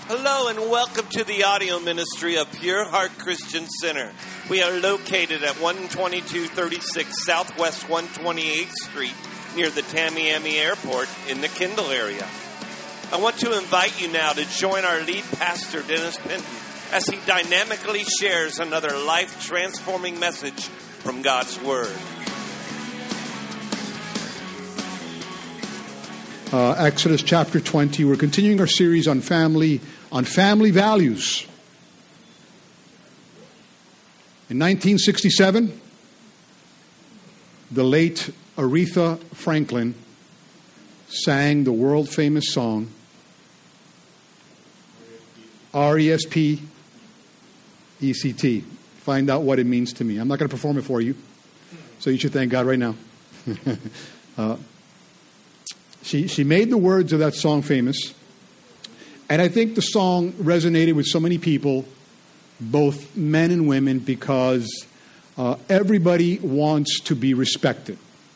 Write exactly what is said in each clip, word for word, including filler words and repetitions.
Hello and welcome to the audio ministry of Pure Heart Christian Center. We are located at one twenty-two thirty-six Southwest one twenty-eighth Street near the Tamiami Airport in the Kendall area. I want to invite you now to join our lead pastor, Dennis Penton, as he dynamically shares another life-transforming message from God's Word. Uh, Exodus chapter twenty. We're continuing our series on family, on family values. In nineteen sixty-seven, the late Aretha Franklin sang the world-famous song, R E S P E C T. Find out what it means to me. I'm not going to perform it for you, so you should thank God right now. uh, She she made the words of that song famous. And I think the song resonated with so many people, both men and women, because uh, everybody wants to be respected.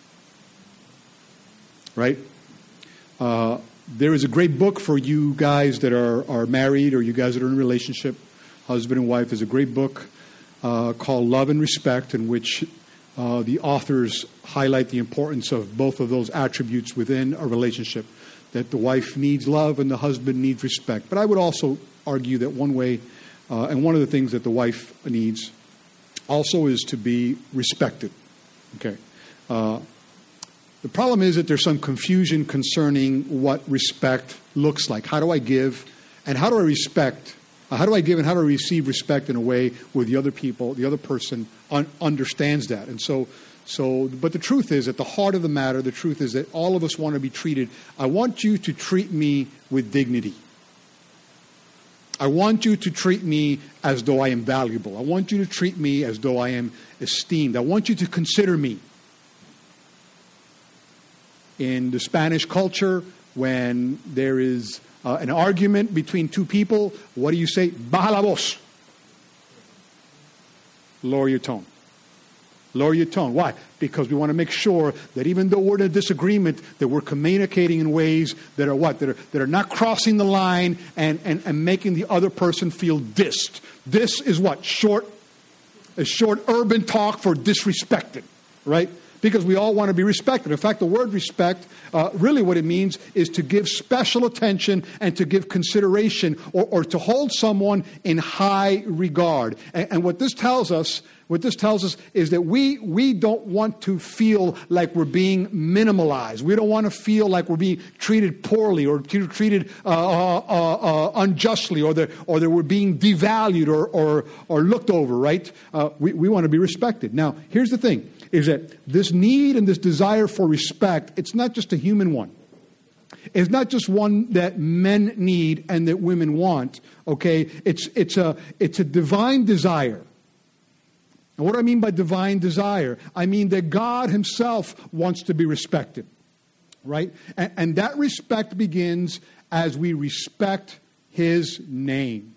Right? Uh, there is a great book for you guys that are, are married or you guys that are in a relationship, husband and wife. There's a great book uh, called Love and Respect, in which Uh, the authors highlight the importance of both of those attributes within a relationship, that the wife needs love and the husband needs respect. But I would also argue that one way, uh, and one of the things that the wife needs also is to be respected. Okay. Uh, the problem is that there's some confusion concerning what respect looks like. How do I give and how do I respect? Uh, how do I give and how do I receive respect in a way where the other people, the other person un- understands that? And so, so, but the truth is, at the heart of the matter, the truth is that all of us want to be treated. I want you to treat me with dignity. I want you to treat me as though I am valuable. I want you to treat me as though I am esteemed. I want you to consider me. In the Spanish culture, when there is Uh, an argument between two people, what do you say? Baja la voz. Lower your tone. Lower your tone. Why? Because we want to make sure that even though we're in a disagreement, that we're communicating in ways that are what? That are, that are not crossing the line and, and, and making the other person feel dissed. This is what? Short, a short urban talk for disrespected, right? Because we all want to be respected. In fact, the word respect, uh, really what it means is to give special attention and to give consideration, or, or to hold someone in high regard. And, and what this tells us, what this tells us is that we we don't want to feel like we're being minimalized. We don't want to feel like we're being treated poorly or treated uh, uh, uh, unjustly, or that or that we're being devalued or or, or looked over. Right? Uh, we we want to be respected. Now, here's the thing. Is that this need and this desire for respect, it's not just a human one. It's not just one that men need and that women want, okay? It's it's a it's a divine desire. And what do I mean by divine desire? I mean that God himself wants to be respected, right? And, and that respect begins as we respect his name.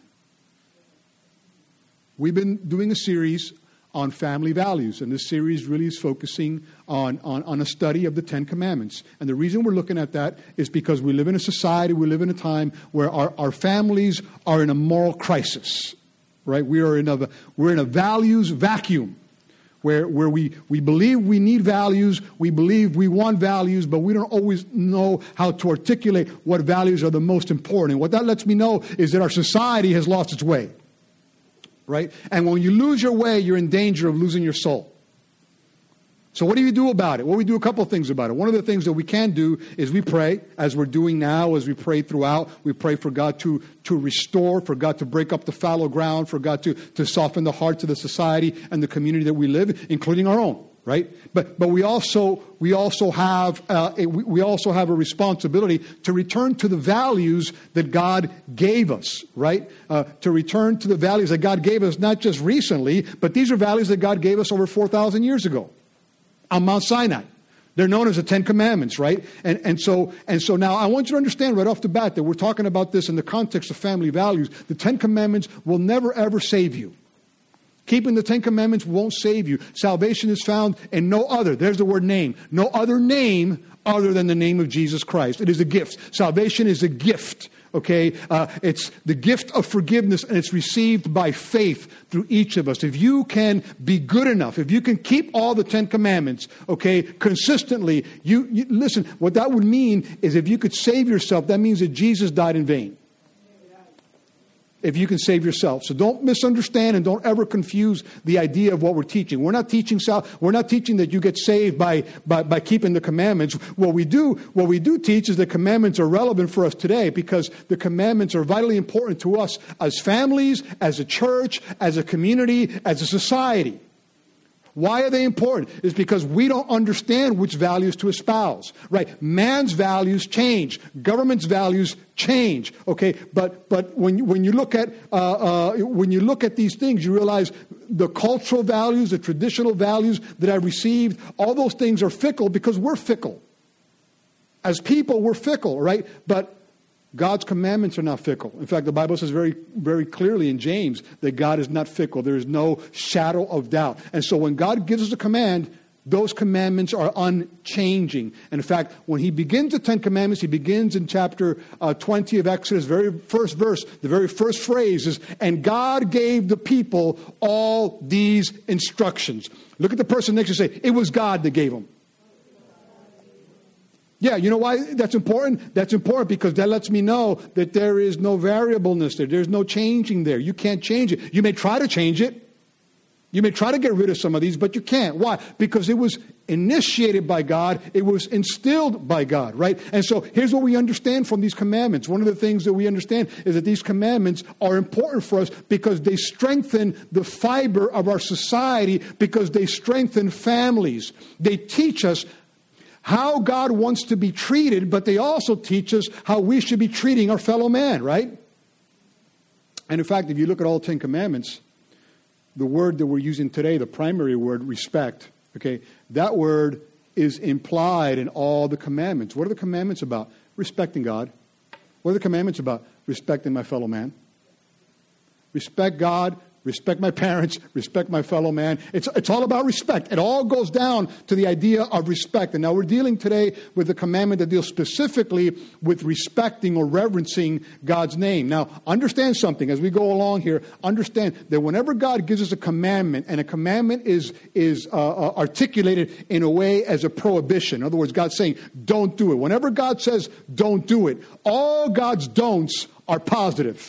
We've been doing a series on family values, and this series really is focusing on, on, on a study of the Ten Commandments. And the reason we're looking at that is because we live in a society, we live in a time where our, our families are in a moral crisis, right? We are in a, we're in a values vacuum where, where we, we believe we need values, we believe we want values, but we don't always know how to articulate what values are the most important. And what that lets me know is that our society has lost its way. Right? And when you lose your way, you're in danger of losing your soul. So what do you do about it? Well, we do a couple of things about it. One of the things that we can do is we pray, as we're doing now, as we pray throughout. We pray for God to, to restore, for God to break up the fallow ground, for God to, to soften the hearts of the society and the community that we live, including our own. Right, but but we also we also have uh, a, we also have a responsibility to return to the values that God gave us. Right, uh, to return to the values that God gave us, not just recently, but these are values that God gave us over four thousand years ago on Mount Sinai. They're known as the Ten Commandments, right? And and so and so now I want you to understand right off the bat that we're talking about this in the context of family values. The Ten Commandments will never ever save you. Keeping the Ten Commandments won't save you. Salvation is found in no other. There's the word name. No other name other than the name of Jesus Christ. It is a gift. Salvation is a gift. okay? Uh, it's the gift of forgiveness, and it's received by faith through each of us. If you can be good enough, if you can keep all the Ten Commandments, okay, consistently, you, you listen, what that would mean is if you could save yourself, that means that Jesus died in vain. If you can save yourself. So don't misunderstand and don't ever confuse the idea of what we're teaching. We're not teaching we're not teaching that you get saved by, by, by keeping the commandments. What we do, what we do teach is the commandments are relevant for us today because the commandments are vitally important to us as families, as a church, as a community, as a society. Why are they important? It's because we don't understand which values to espouse, right? Man's values change. Government's values change, okay? But but when you, when you look at uh, uh, when you look at these things, you realize the cultural values, the traditional values that I've received, all those things are fickle because we're fickle. As people, we're fickle, right? But God's commandments are not fickle. In fact, the Bible says very, very clearly in James that God is not fickle. There is no shadow of doubt. And so when God gives us a command, those commandments are unchanging. And in fact, when he begins the Ten Commandments, he begins in chapter uh, twenty of Exodus, very first verse, the very first phrase is, and God gave the people all these instructions. Look at the person next to you and say, it was God that gave them. Yeah, you know why that's important? That's important because that lets me know that there is no variableness there. There's no changing there. You can't change it. You may try to change it. You may try to get rid of some of these, but you can't. Why? Because it was initiated by God. It was instilled by God, right? And so here's what we understand from these commandments. One of the things that we understand is that these commandments are important for us because they strengthen the fiber of our society, because they strengthen families. They teach us how God wants to be treated, but they also teach us how we should be treating our fellow man, right? And in fact, if you look at all Ten Commandments, the word that we're using today, the primary word, respect, okay, that word is implied in all the commandments. What are the commandments about? Respecting God. What are the commandments about? Respecting my fellow man. Respect God. Respect my parents, respect my fellow man. It's, it's all about respect. It all goes down to the idea of respect. And now we're dealing today with the commandment that deals specifically with respecting or reverencing God's name. Now, understand something as we go along here. Understand that whenever God gives us a commandment, and a commandment is, is uh, articulated in a way as a prohibition. In other words, God's saying, don't do it. Whenever God says, don't do it, all God's don'ts are positive.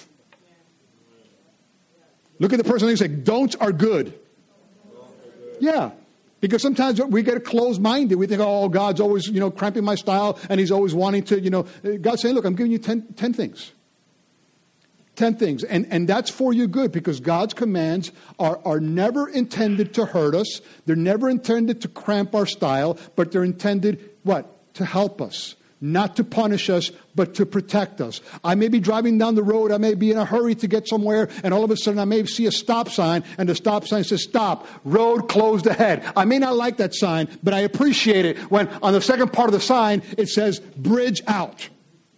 Look at the person and say, don'ts are good. Yeah. Because sometimes we get closed-minded. We think, oh, God's always, you know, cramping my style, and he's always wanting to, you know. God's saying, look, I'm giving you ten, ten things. Ten things. And, and that's for your good, because God's commands are, are never intended to hurt us. They're never intended to cramp our style, but they're intended, what? To help us. Not to punish us, but to protect us. I may be driving down the road. I may be in a hurry to get somewhere. And all of a sudden I may see a stop sign. And the stop sign says, stop, road closed ahead. I may not like that sign, but I appreciate it when on the second part of the sign, it says, bridge out.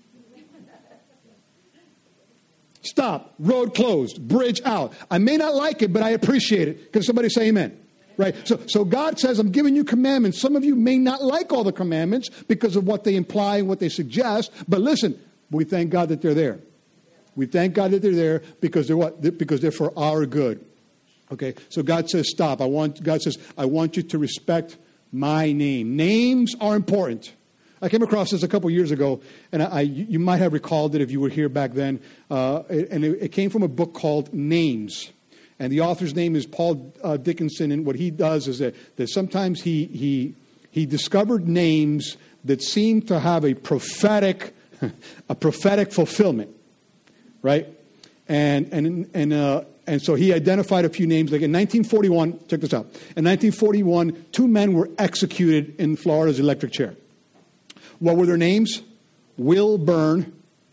Stop, road closed, bridge out. I may not like it, but I appreciate it. Can somebody say amen? Right? So, so God says, I'm giving you commandments. Some of you may not like all the commandments because of what they imply and what they suggest. But listen, we thank God that they're there. We thank God that they're there because they're what? Because they're for our good. Okay? So God says, stop. I want, God says, I want you to respect my name. Names are important. I came across this a couple years ago, and I, I, you might have recalled it if you were here back then. Uh, and it, it came from a book called Names. And the author's name is Paul uh, Dickinson, and what he does is that, that sometimes he, he, he discovered names that seem to have a prophetic, a prophetic fulfillment, right? And and and uh, and so he identified a few names. Like in nineteen forty-one, check this out. In nineteen forty-one, two men were executed in Florida's electric chair. What were their names? Will Byrne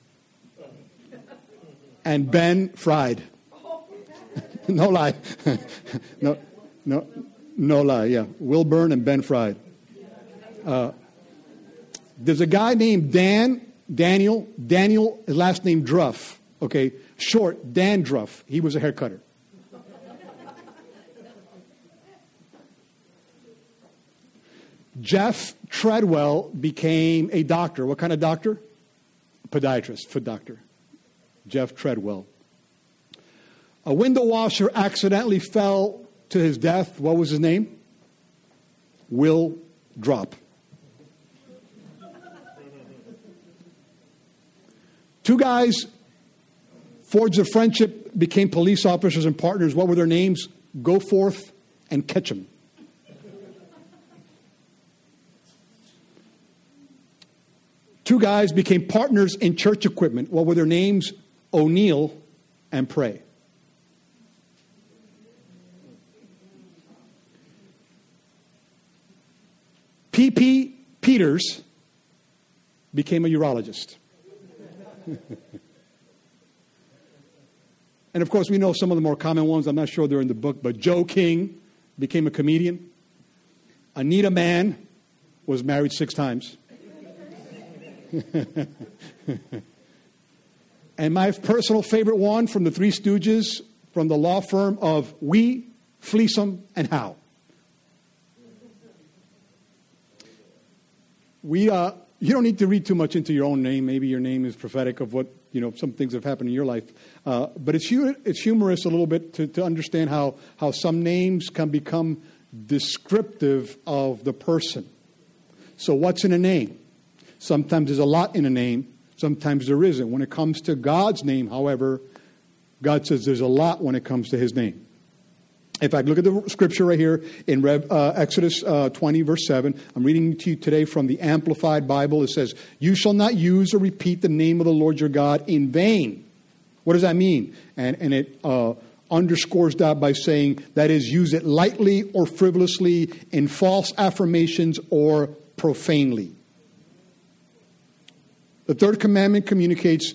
and Ben Fried. No lie. no, no, no lie. Yeah, Will Byrne and Ben Fried. Uh, there's a guy named Dan, Daniel, Daniel, his last name Druff. Okay, short, Dan Druff. He was a hair cutter. Jeff Treadwell became a doctor. What kind of doctor? Podiatrist, foot doctor. Jeff Treadwell. A window washer accidentally fell to his death. What was his name? Will Drop. Two guys forged a friendship, became police officers and partners. What were their names? Go Forth and Ketchum. Two guys became partners in church equipment. What were their names? O'Neill and Pray. P P Peters became a urologist. And of course, we know some of the more common ones. I'm not sure they're in the book, but Joe King became a comedian. Anita Mann was married six times. And my personal favorite one from the Three Stooges, from the law firm of Wee, Fleesom, and Howe. We, uh, you don't need to read too much into your own name. Maybe your name is prophetic of what, you know, some things have happened in your life. Uh, but it's it's humorous a little bit to, to understand how, how some names can become descriptive of the person. So what's in a name? Sometimes there's a lot in a name. Sometimes there isn't. When it comes to God's name, however, God says there's a lot when it comes to his name. In fact, look at the scripture right here in Rev, uh, Exodus uh, twenty, verse seven. I'm reading to you today from the Amplified Bible. It says, "You shall not use or repeat the name of the Lord your God in vain." What does that mean? And, and it uh, underscores that by saying, that is, use it lightly or frivolously in false affirmations or profanely. The third commandment communicates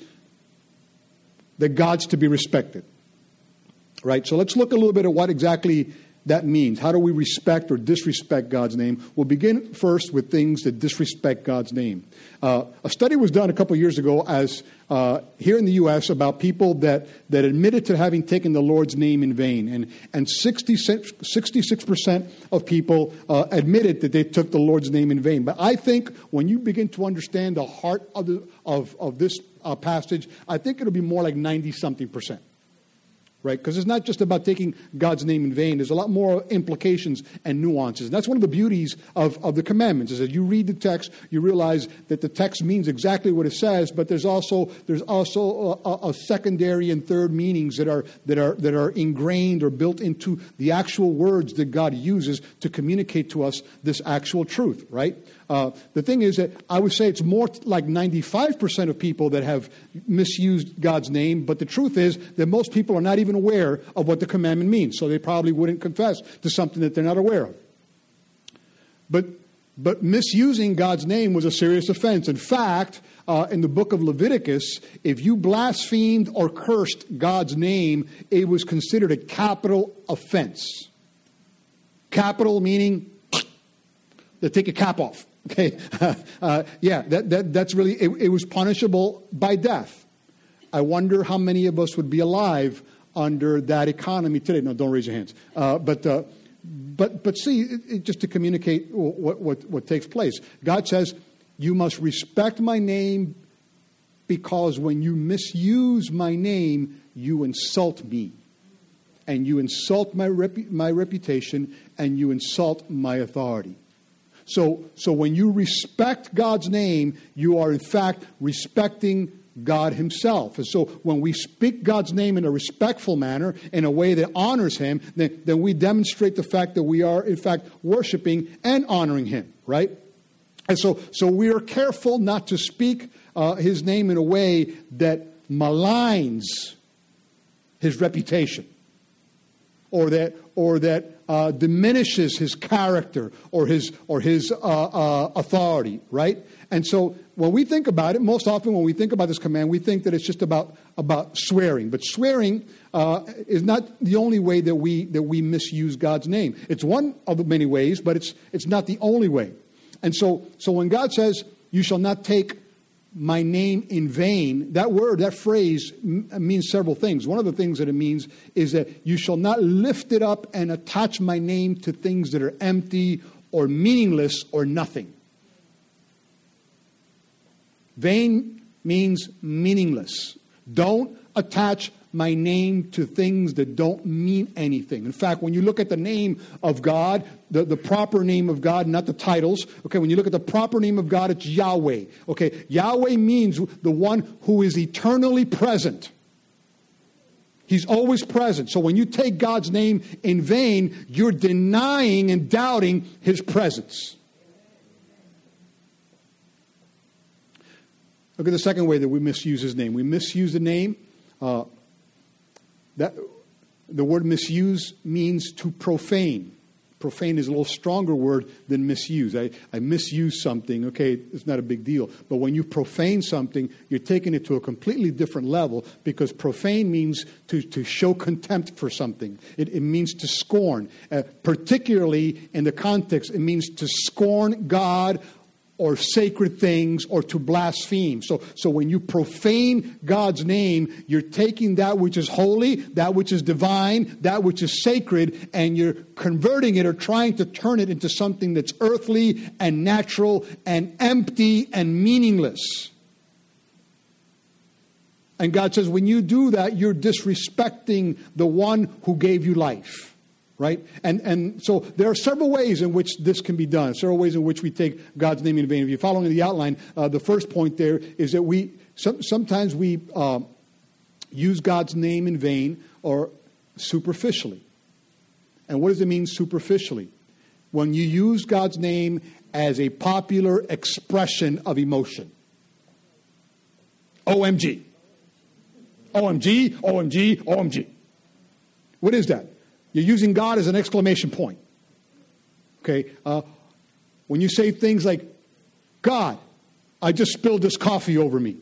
that God's to be respected. Right? So let's look a little bit at what exactly that means. How do we respect or disrespect God's name? We'll begin first with things that disrespect God's name. Uh, a study was done a couple years ago as uh, here in the U S about people that, that admitted to having taken the Lord's name in vain. And, and sixty-six, sixty-six percent of people uh, admitted that they took the Lord's name in vain. But I think when you begin to understand the heart of, the, of, of this uh, passage, I think it'll be more like ninety-something percent. Right? Because it's not just about taking God's name in vain. There's a lot more implications and nuances. And that's one of the beauties of, of the commandments, is that you read the text, you realize that the text means exactly what it says, but there's also there's also a, a secondary and third meanings that are that are that are ingrained or built into the actual words that God uses to communicate to us this actual truth, right? Uh, the thing is that I would say it's more like ninety-five percent of people that have misused God's name, but the truth is that most people are not even aware of what the commandment means, so they probably wouldn't confess to something that they're not aware of. But but misusing God's name was a serious offense. In fact, uh, in the book of Leviticus, if you blasphemed or cursed God's name, it was considered a capital offense. Capital meaning they take a cap off. Okay, uh, yeah, that, that that's really, it, it was punishable by death. I wonder how many of us would be alive under that economy today. No, don't raise your hands. Uh, but uh, but but see, it, it, just to communicate what, what what takes place, God says, you must respect my name, because when you misuse my name, you insult me, and you insult my repu- my reputation, and you insult my authority. So, so when you respect God's name, you are in fact respecting God himself. And so when we speak God's name in a respectful manner, in a way that honors him, then, then we demonstrate the fact that we are in fact worshiping and honoring him, right? And so, so we are careful not to speak uh, his name in a way that maligns his reputation, or that or that uh, diminishes his character or his or his uh, uh, authority, right? And so when we think about it, most often when we think about this command, we think that it's just about about swearing. But swearing uh, is not the only way that we that we misuse God's name. It's one of the many ways, but it's it's not the only way. And so so when God says, "You shall not take my name in vain," that word, that phrase m- means several things. One of the things that it means is that you shall not lift it up and attach my name to things that are empty or meaningless or nothing. Vain means meaningless. Don't attach my name to things that don't mean anything. In fact, when you look at the name of God, the, the proper name of God, not the titles, okay, when you look at the proper name of God, it's Yahweh. Okay, Yahweh means the one who is eternally present. He's always present. So when you take God's name in vain, you're denying and doubting his presence. Look at the second way that we misuse his name. We misuse the name. Uh, that the word misuse means to profane. Profane is a little stronger word than misuse. I, I misuse something, okay, it's not a big deal. But when you profane something, you're taking it to a completely different level, because profane means to, to show contempt for something. It, it means to scorn. Uh, particularly in the context, it means to scorn God or sacred things, or to blaspheme. So, so when you profane God's name, you're taking that which is holy, that which is divine, that which is sacred, and you're converting it or trying to turn it into something that's earthly and natural and empty and meaningless. And God says, when you do that, you're disrespecting the one who gave you life. Right? And and so there are several ways in which this can be done, several ways in which we take God's name in vain. If you're following the outline, uh, the first point there is that we some, sometimes we uh, use God's name in vain or superficially. And what does it mean superficially? When you use God's name as a popular expression of emotion. O M G. O M G, O M G, O M G. What is that? You're using God as an exclamation point. Okay? Uh, when you say things like, God, I just spilled this coffee over me.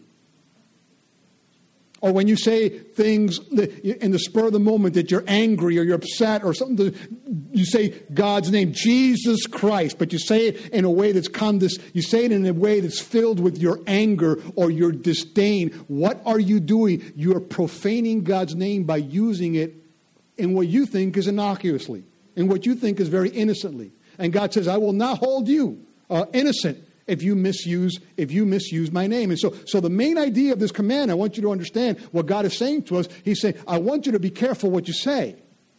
Or when you say things in the spur of the moment that you're angry or you're upset or something, you say God's name, Jesus Christ, but you say it in a way that's condescending. You say it in a way that's filled with your anger or your disdain. What are you doing? You are profaning God's name by using it in what you think is innocuously, in what you think is very innocently. And God says, I will not hold you uh, innocent if you misuse if you misuse my name. And so, so the main idea of this command, I want you to understand what God is saying to us. He's saying, I want you to be careful what you say.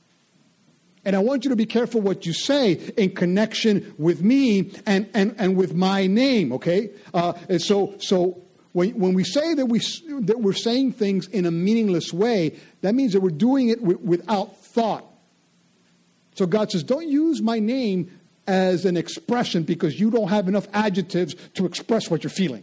And I want you to be careful what you say in connection with me and, and, and with my name, okay? Uh, and so so When, when we say that, we, that we're saying things in a meaningless way, that means that we're doing it w- without thought. So God says, don't use my name as an expression because you don't have enough adjectives to express what you're feeling.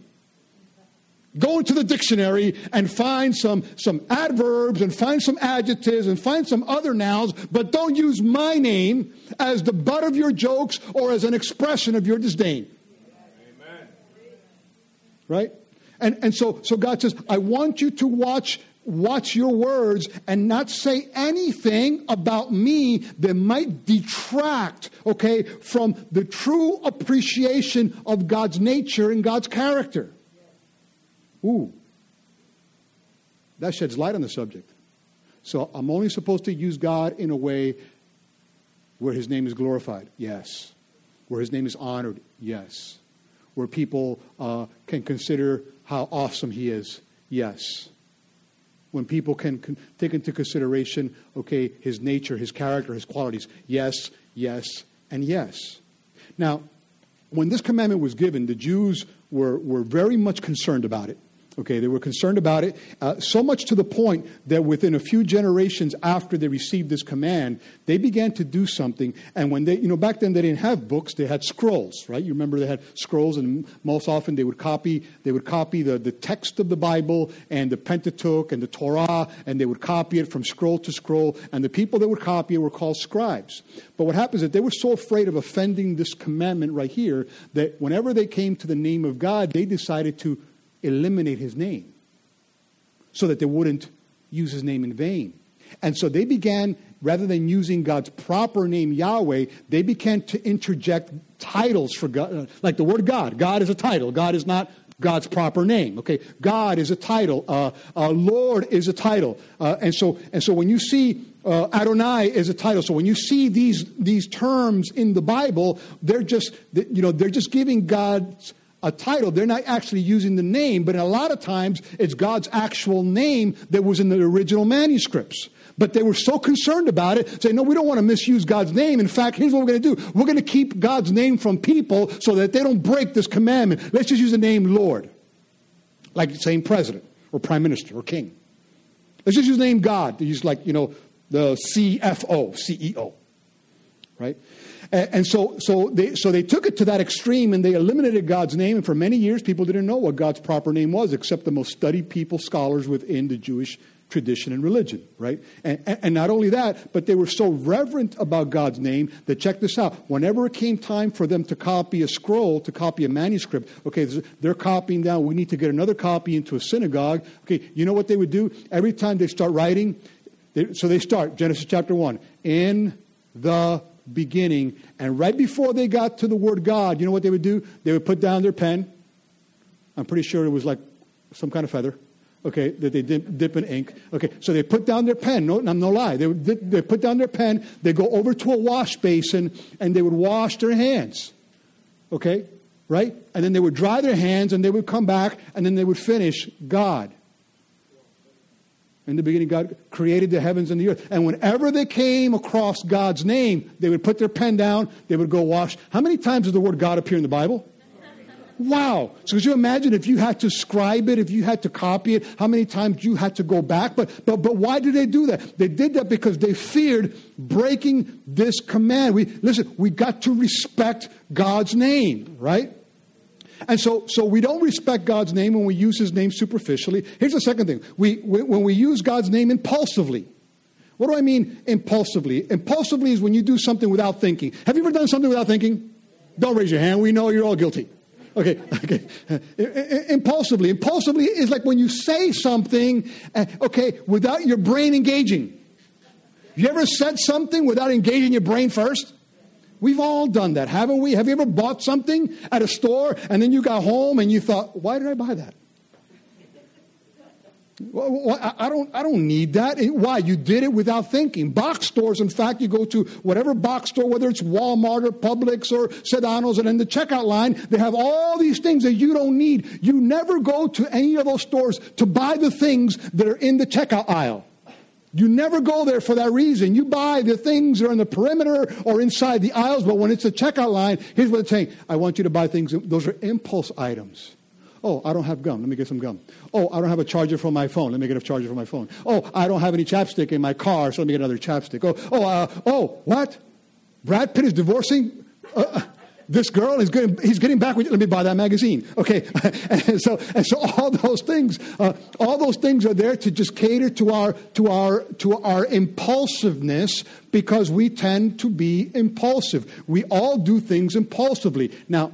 Go into the dictionary and find some, some adverbs and find some adjectives and find some other nouns, but don't use my name as the butt of your jokes or as an expression of your disdain. Amen. Right? And and so so God says, I want you to watch watch your words and not say anything about me that might detract, okay, from the true appreciation of God's nature and God's character. Ooh. That sheds light on the subject. So I'm only supposed to use God in a way where his name is glorified. Yes. Where his name is honored. Yes. Where people uh, can consider how awesome he is. Yes. When people can con- take into consideration, okay, his nature, his character, his qualities. Yes, yes, and yes. Now, when this commandment was given, the Jews were, were very much concerned about it. Okay, they were concerned about it, uh, so much to the point that within a few generations after they received this command, they began to do something. And when they, you know, back then they didn't have books, they had scrolls, right? You remember they had scrolls, and most often they would copy, they would copy the, the text of the Bible and the Pentateuch and the Torah, and they would copy it from scroll to scroll. And the people that would copy it were called scribes. But what happens is they were so afraid of offending this commandment right here that whenever they came to the name of God, they decided to eliminate his name so that they wouldn't use his name in vain. And so they began, rather than using God's proper name, Yahweh, they began to interject titles for God, like the word God. God is a title. God is not God's proper name. Okay, God is a title. Uh, uh, Lord is a title. Uh, and so, and so when you see uh, Adonai is a title. So when you see these these terms in the Bible, they're just you know they're just giving God's a title. They're not actually using the name, but a lot of times it's God's actual name that was in the original manuscripts. But they were so concerned about it, saying, no, we don't want to misuse God's name. In fact, here's what we're going to do. We're going to keep God's name from people so that they don't break this commandment. Let's just use the name Lord, like saying president or prime minister or king. Let's just use the name God. They use like, you know, the C F O, C E O, right? And, and so, so they, so they took it to that extreme, and they eliminated God's name. And for many years, people didn't know what God's proper name was, except the most studied people, scholars within the Jewish tradition and religion, right? And, and, and not only that, but they were so reverent about God's name that, check this out, whenever it came time for them to copy a scroll, to copy a manuscript, okay, they're copying down, we need to get another copy into a synagogue. Okay, you know what they would do? Every time they start writing, they, so they start, Genesis chapter one, in the beginning, and right before they got to the word God, you know what they would do? They would put down their pen. I'm pretty sure it was like some kind of feather. Okay, that they dip, dip in ink. Okay, so they put down their pen. No, no, no lie. They would they put down their pen. They go over to a wash basin and they would wash their hands. Okay, right? And then they would dry their hands and they would come back and then they would finish God. In the beginning, God created the heavens and the earth. And whenever they came across God's name, they would put their pen down. They would go wash. How many times does the word God appear in the Bible? Wow. So could you imagine if you had to scribe it, if you had to copy it, how many times you had to go back? But but but why did they do that? They did that because they feared breaking this command. We listen, we got to respect God's name, right? And so so we don't respect God's name when we use his name superficially. Here's the second thing. We, we when we use God's name impulsively. What do I mean impulsively? Impulsively is when you do something without thinking. Have you ever done something without thinking? Don't raise your hand. We know you're all guilty. Okay, okay. Impulsively. Impulsively is like when you say something, uh, okay, without your brain engaging. You ever said something without engaging your brain first? We've all done that, haven't we? Have you ever bought something at a store and then you got home and you thought, why did I buy that? Well, I don't I don't need that. Why? You did it without thinking. Box stores, in fact, you go to whatever box store, whether it's Walmart or Publix or Sedano's, and in the checkout line, they have all these things that you don't need. You never go to any of those stores to buy the things that are in the checkout aisle. You never go there for that reason. You buy the things that are in the perimeter or inside the aisles, but when it's a checkout line, here's what it's saying. I want you to buy things. Those are impulse items. Oh, I don't have gum. Let me get some gum. Oh, I don't have a charger for my phone. Let me get a charger for my phone. Oh, I don't have any chapstick in my car, so let me get another chapstick. Oh, oh, uh, oh, what? Brad Pitt is divorcing uh, this girl? He's getting, he's getting back with you. Let me buy that magazine. Okay, and so and so all those things, uh, all those things are there to just cater to our to our to our impulsiveness because we tend to be impulsive. We all do things impulsively. Now,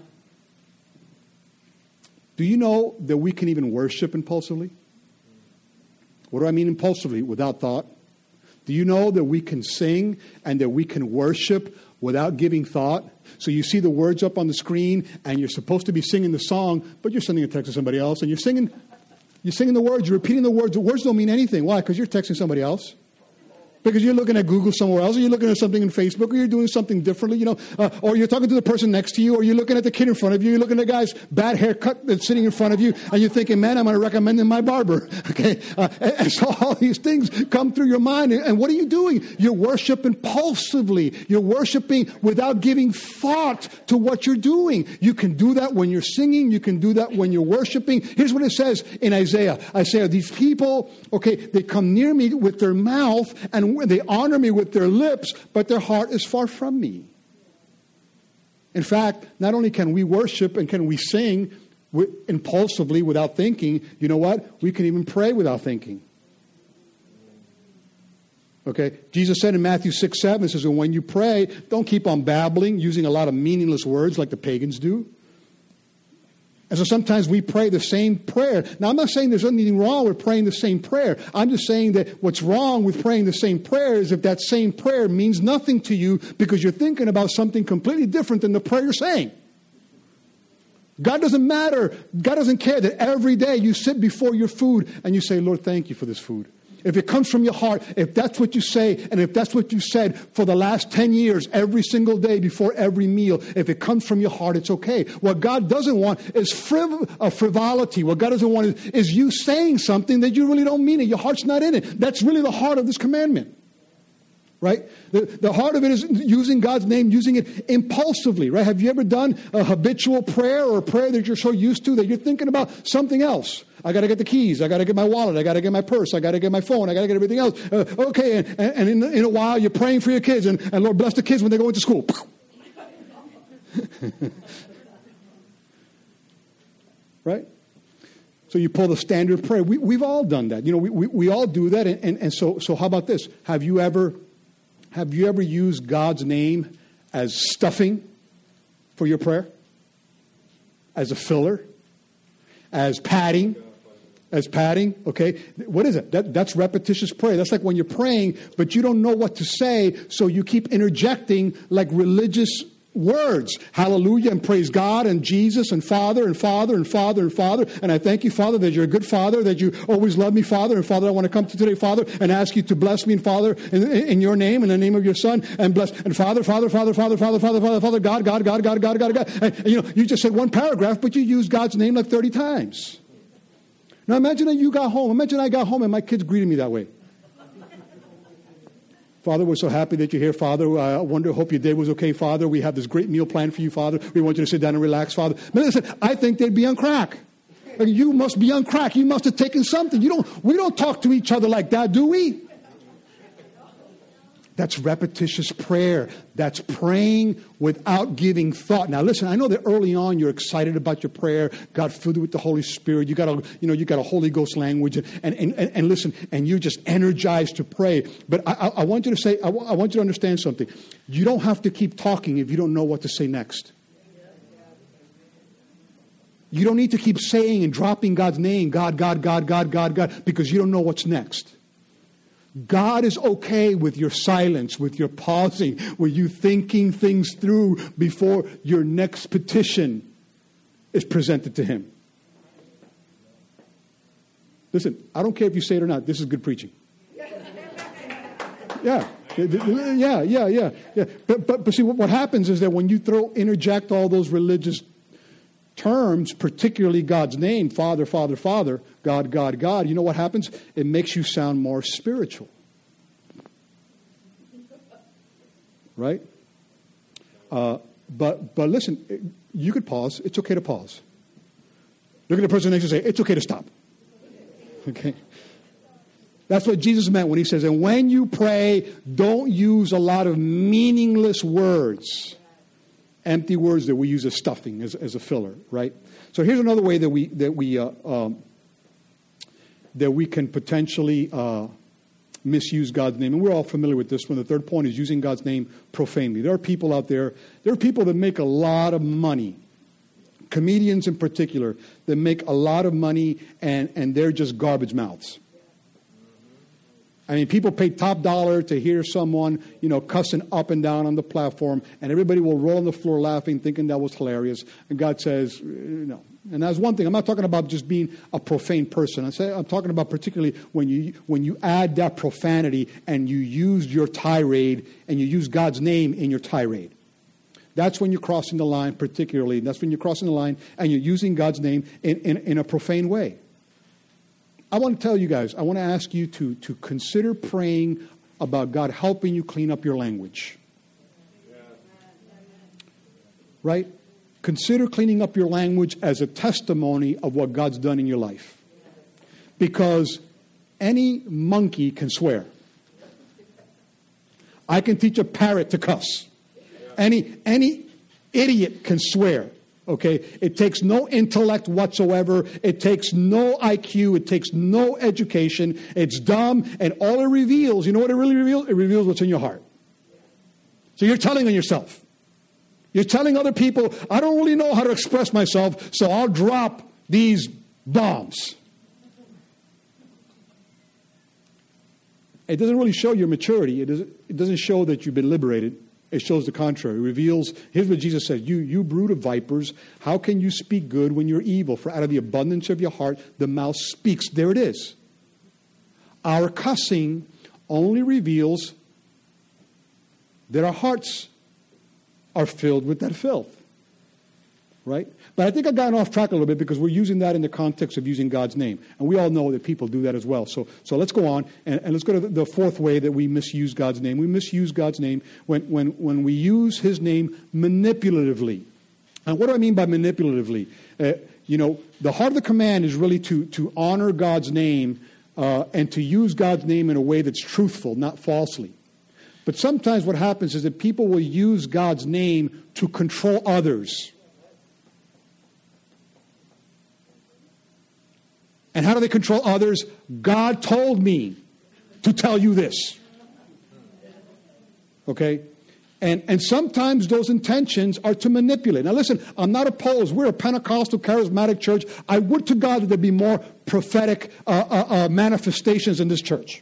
do you know that we can even worship impulsively? What do I mean impulsively? Without thought. Do you know that we can sing and that we can worship without giving thought? So you see the words up on the screen and you're supposed to be singing the song, but you're sending a text to somebody else and you're singing, you're singing the words, you're repeating the words. The words don't mean anything. Why? Because you're texting somebody else. Because you're looking at Google somewhere else, or you're looking at something in Facebook, or you're doing something differently, you know, uh, or you're talking to the person next to you, or you're looking at the kid in front of you, you're looking at the guy's bad haircut that's sitting in front of you, and you're thinking, man, I'm going to recommend him my barber, okay? Uh, and, and so all these things come through your mind, and, and what are you doing? You're worshiping impulsively. You're worshiping without giving thought to what you're doing. You can do that when you're singing. You can do that when you're worshiping. Here's what it says in Isaiah. Isaiah, these people, okay, they come near me with their mouth, and they honor me with their lips, but their heart is far from me. In fact, not only can we worship and can we sing impulsively without thinking, you know what? We can even pray without thinking. Okay? Jesus said in Matthew six seven, it says, when you pray, don't keep on babbling, using a lot of meaningless words like the pagans do. And so sometimes we pray the same prayer. Now, I'm not saying there's anything wrong with praying the same prayer. I'm just saying that what's wrong with praying the same prayer is if that same prayer means nothing to you because you're thinking about something completely different than the prayer you're saying. God doesn't matter. God doesn't care that every day you sit before your food and you say, Lord, thank you for this food. if it comes from your heart, if that's what you say, and if that's what you said for the last ten years, every single day before every meal, if it comes from your heart, it's okay. What God doesn't want is friv- a frivolity. What God doesn't want is, is you saying something that you really don't mean it. Your heart's not in it. That's really the heart of this commandment. Right? The, the heart of it is using God's name, using it impulsively, right? Have you ever done a habitual prayer or a prayer that you're so used to that you're thinking about something else? I got to get the keys. I got to get my wallet. I got to get my purse. I got to get my phone. I got to get everything else. Uh, okay, and, and in, in a while you're praying for your kids, and, and Lord bless the kids when they go into school. Right? So you pull the standard prayer. We, we've all done that. You know, we, we, we all do that. And, and, and so, so how about this? Have you ever... Have you ever used God's name as stuffing for your prayer? As a filler? As padding? As padding? Okay. What is it? That, that's repetitious prayer. That's like when you're praying, but you don't know what to say, so you keep interjecting like religious words. Hallelujah and praise God and Jesus and Father and Father and Father and Father. And I thank you, Father, that you're a good Father, that you always love me, Father. And Father, I want to come to today, Father, and ask you to bless me, and Father, in, in your name, in the name of your Son, and bless. And Father, Father, Father, Father, Father, Father, Father, Father, God, God, God, God, God, God, God. And, and you know, you just said one paragraph, but you used God's name like thirty times. Now imagine that you got home. Imagine I got home and my kids greeted me that way. Father, we're so happy that you're here, Father. I wonder, hope your day was okay, Father. We have this great meal planned for you, Father. We want you to sit down and relax, Father. But listen, I think they'd be on crack. You must be on crack. You must have taken something. You don't. We don't talk to each other like that, do we? That's repetitious prayer. That's praying without giving thought. Now, listen, I know that early on you're excited about your prayer. God filled you with the Holy Spirit. You got a, you know, you got a Holy Ghost language, and and, and, and listen, and you're just energized to pray. But I, I, I want you to say, I, I want you to understand something. You don't have to keep talking if you don't know what to say next. You don't need to keep saying and dropping God's name, God, God, God, God, God, God, because you don't know what's next. God is okay with your silence, with your pausing, with you thinking things through before your next petition is presented to Him. Listen, I don't care if you say it or not. This is good preaching. Yeah, yeah, yeah, yeah, yeah. But, but, but see, what, what happens is that when you throw, interject all those religious terms, particularly God's name, Father, Father, Father, God, God, God, you know what happens? It makes you sound more spiritual. Right? Uh, but but listen, you could pause. It's okay to pause. Look at the person next to you and say, it's okay to stop. Okay? That's what Jesus meant when He says, and when you pray, don't use a lot of meaningless words. Empty words that we use as stuffing, as, as a filler, right? So here's another way that we that we uh, um, that we can potentially uh, misuse God's name, and we're all familiar with this one. The third point is using God's name profanely. There are people out there. There are people that make a lot of money, comedians in particular, that make a lot of money, and and they're just garbage mouths. I mean, people pay top dollar to hear someone, you know, cussing up and down on the platform, and everybody will roll on the floor laughing, thinking that was hilarious. And God says, no. And that's one thing. I'm not talking about just being a profane person. I say I'm talking about particularly when you when you add that profanity and you use your tirade and you use God's name in your tirade. That's when you're crossing the line, particularly. That's when you're crossing the line and you're using God's name in, in, in a profane way. I want to tell you guys, I want to ask you to, to consider praying about God helping you clean up your language. Right? Consider cleaning up your language as a testimony of what God's done in your life. Because any monkey can swear. I can teach a parrot to cuss. Any, any idiot can swear. Okay, it takes no intellect whatsoever. It takes no I Q. It takes no education. It's dumb, and all it reveals, you know what it really reveals? It reveals what's in your heart. So you're telling on yourself. You're telling other people, I don't really know how to express myself, so I'll drop these bombs. It doesn't really show your maturity. It doesn't, it doesn't show that you've been liberated. It shows the contrary. It reveals, here's what Jesus says, you, you brood of vipers, how can you speak good when you're evil? For out of the abundance of your heart, the mouth speaks. There it is. Our cussing only reveals that our hearts are filled with that filth. Right? But I think I've gotten off track a little bit because we're using that in the context of using God's name. And we all know that people do that as well. So so let's go on and, and let's go to the, the fourth way that we misuse God's name. We misuse God's name when, when, when we use his name manipulatively. And what do I mean by manipulatively? Uh, you know, the heart of the command is really to, to honor God's name uh, and to use God's name in a way that's truthful, not falsely. But sometimes what happens is that people will use God's name to control others. And how do they control others? God told me to tell you this. Okay? And and sometimes those intentions are to manipulate. Now listen, I'm not opposed. We're a Pentecostal charismatic church. I would to God that there be more prophetic uh, uh, uh, manifestations in this church.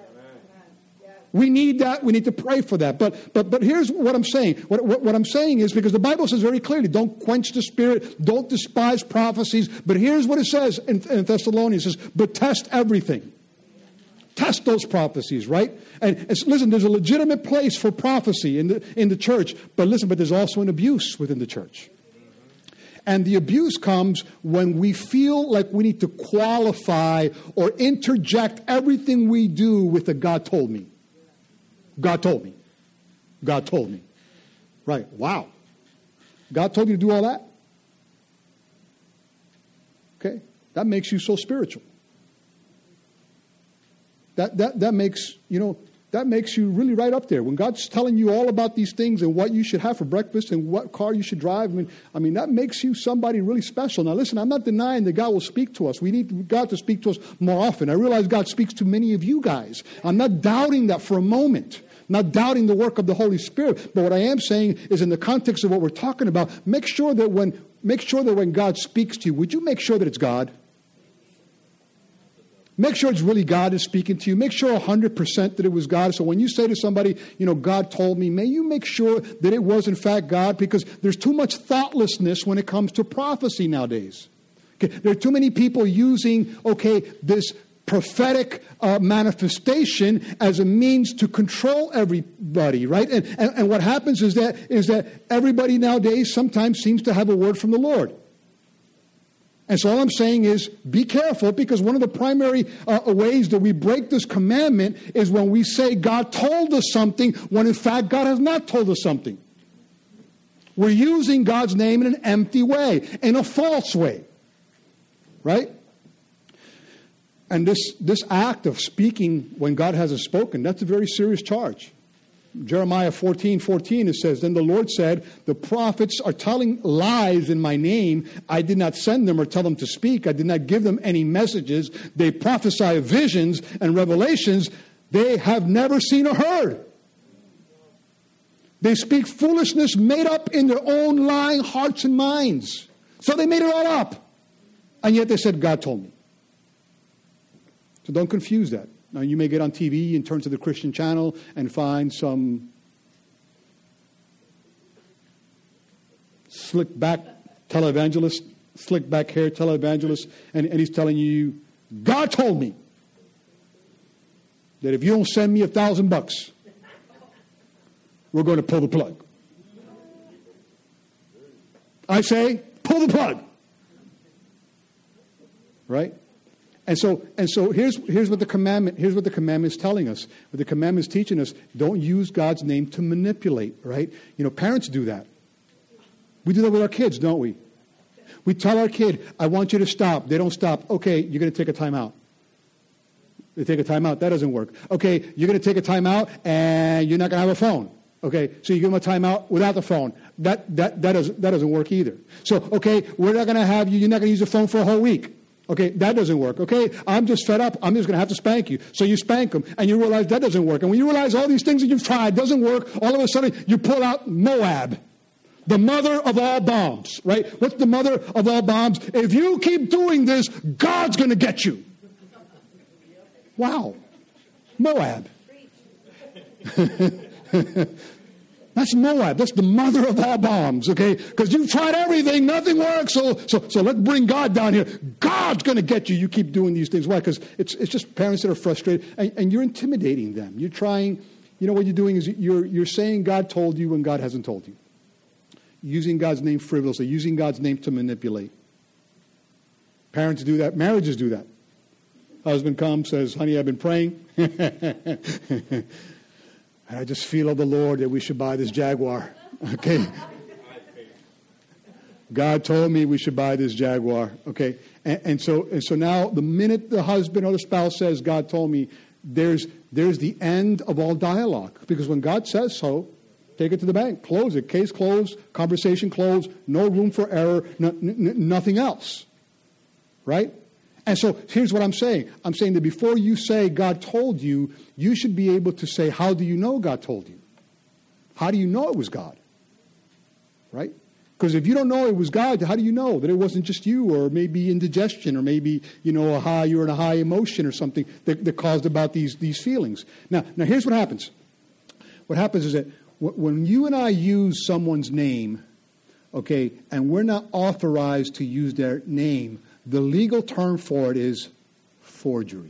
We need that. We need to pray for that. But but but here's what I'm saying. What, what, what I'm saying is, because the Bible says very clearly, don't quench the spirit, don't despise prophecies. But here's what it says in, in Thessalonians. It says, but test everything. Test those prophecies, right? And it's, listen, there's a legitimate place for prophecy in the in the church. But listen, but there's also an abuse within the church. And the abuse comes when we feel like we need to qualify or interject everything we do with a God told me. God told me. God told me. Right. Wow. God told you to do all that? Okay. That makes you so spiritual. That that that makes, you know, that makes you really right up there. When God's telling you all about these things and what you should have for breakfast and what car you should drive, I mean, I mean that makes you somebody really special. Now listen, I'm not denying that God will speak to us. We need God to speak to us more often. I realize God speaks to many of you guys. I'm not doubting that for a moment. Not doubting the work of the Holy Spirit, but what I am saying is, in the context of what we're talking about, make sure that when make sure that when God speaks to you, would you make sure that it's God? Make sure it's really God is speaking to you. Make sure one hundred percent that it was God. So when you say to somebody, you know, God told me, may you make sure that it was in fact God, because there's too much thoughtlessness when it comes to prophecy nowadays. Okay, there are too many people using, okay, this prophetic uh, manifestation as a means to control everybody, right? And, and and what happens is that is that everybody nowadays sometimes seems to have a word from the Lord. And so all I'm saying is be careful, because one of the primary uh, ways that we break this commandment is when we say God told us something when in fact God has not told us something. We're using God's name in an empty way, in a false way, right? And this, this act of speaking when God hasn't spoken, that's a very serious charge. Jeremiah fourteen fourteen, it says, then the Lord said, the prophets are telling lies in my name. I did not send them or tell them to speak. I did not give them any messages. They prophesy visions and revelations they have never seen or heard. They speak foolishness made up in their own lying hearts and minds. So they made it all up. And yet they said, God told me. So don't confuse that. Now, you may get on T V and turn to the Christian channel and find some slick back televangelist, slick back hair televangelist, and, and he's telling you, God told me that if you don't send me a thousand bucks, we're going to pull the plug. I say, pull the plug. Right? And so, and so here's here's what the commandment here's what the commandment is telling us. What the commandment is teaching us: don't use God's name to manipulate. Right? You know, parents do that. We do that with our kids, don't we? We tell our kid, "I want you to stop." They don't stop. Okay, you're going to take a time out. They take a time out. That doesn't work. Okay, you're going to take a time out, and you're not going to have a phone. Okay, so you give them a time out without the phone. That that that doesn't that doesn't work either. So okay, we're not going to have you. You're not going to use the phone for a whole week. Okay, that doesn't work. Okay, I'm just fed up. I'm just going to have to spank you. So you spank them, and you realize that doesn't work. And when you realize all these things that you've tried doesn't work, all of a sudden you pull out Moab, the mother of all bombs, right? What's the mother of all bombs? If you keep doing this, God's going to get you. Wow. Moab. That's Moab. That's the mother of all bombs, okay? Because you've tried everything, nothing works. So, so, so let's bring God down here. God's going to get you. You keep doing these things. Why? Because it's it's just parents that are frustrated, and, and you're intimidating them. You're trying. You know what you're doing is you're you're saying God told you when God hasn't told you. Using God's name frivolously, using God's name to manipulate. Parents do that. Marriages do that. Husband comes, says, "Honey, I've been praying." And I just feel of the Lord that we should buy this Jaguar. Okay. God told me we should buy this Jaguar. Okay. And, and so and so now the minute the husband or the spouse says, God told me, there's there's the end of all dialogue. Because when God says so, take it to the bank. Close it. Case closed. Conversation closed. No room for error. No, n- nothing else. Right? And so here's what I'm saying. I'm saying that before you say God told you, you should be able to say, how do you know God told you? How do you know it was God? Right? Because if you don't know it was God, how do you know that it wasn't just you, or maybe indigestion, or maybe, you know, a high, you're in a high emotion or something that, that caused about these, these feelings? Now, now here's what happens. What happens is that when you and I use someone's name, okay, and we're not authorized to use their name, the legal term for it is forgery.